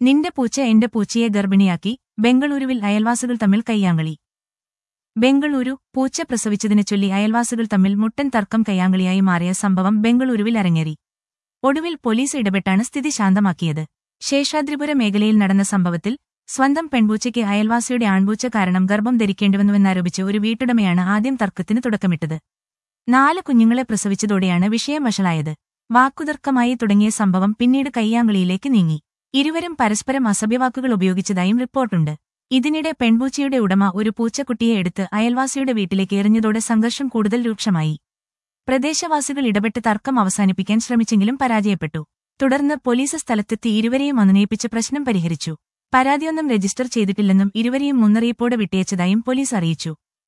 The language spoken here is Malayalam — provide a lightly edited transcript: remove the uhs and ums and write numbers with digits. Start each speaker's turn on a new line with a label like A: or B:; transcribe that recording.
A: നിന്റെ പൂച്ച എന്റെ പൂച്ചയെ ഗർഭിണിയാക്കി ബംഗളൂരുവിൽ അയൽവാസികൾ തമ്മിൽ കയ്യാങ്കളി. ബംഗളൂരു പൂച്ച പ്രസവിച്ചതിനെ ചൊല്ലി അയൽവാസികൾ തമ്മിൽ മുട്ടൻ തർക്കം കയ്യാങ്കളിയായി മാറിയ സംഭവം ബംഗളൂരുവിൽ അരങ്ങേറി. ഒടുവിൽ പോലീസ് ഇടപെട്ടാണ് സ്ഥിതി ശാന്തമാക്കിയത്. ശേഷാദ്രിപുര മേഖലയിൽ നടന്ന സംഭവത്തിൽ സ്വന്തം പെൺപൂച്ചയ്ക്ക് അയൽവാസിയുടെ ആൺപൂച്ച കാരണം ഗർഭം ധരിക്കേണ്ടിവന്നുവെന്നാരോപിച്ച് ഒരു വീട്ടുടമയാണ് ആദ്യം തർക്കത്തിന് തുടക്കമിട്ടത്. 4 കുഞ്ഞുങ്ങളെ പ്രസവിച്ചതോടെയാണ് വിഷയം വഷളായത്. വാക്കുതർക്കമായി തുടങ്ങിയ സംഭവം പിന്നീട് കയ്യാങ്കളിയിലേക്ക് നീങ്ങി. ഇരുവരും പരസ്പരം അസഭ്യവാക്കുകൾ ഉപയോഗിച്ചതായും റിപ്പോർട്ടുണ്ട്. ഇതിനിടെ പെൺപൂച്ചയുടെ ഉടമ ഒരു പൂച്ചക്കുട്ടിയെ എടുത്ത് അയൽവാസിയുടെ വീട്ടിലേക്ക് എറിഞ്ഞതോടെ സംഘർഷം കൂടുതൽ രൂക്ഷമായി. പ്രദേശവാസികൾ ഇടപെട്ട് തർക്കം അവസാനിപ്പിക്കാൻ ശ്രമിച്ചെങ്കിലും പരാജയപ്പെട്ടു. തുടർന്ന് പോലീസ് സ്ഥലത്തെത്തി ഇരുവരെയും അനുനയിപ്പിച്ച് പ്രശ്നം പരിഹരിച്ചു. പരാതിയൊന്നും രജിസ്റ്റർ ചെയ്തിട്ടില്ലെന്നും ഇരുവരെയും മുന്നറിയിപ്പോടെ വിട്ടയച്ചതായും പോലീസ് അറിയിച്ചു.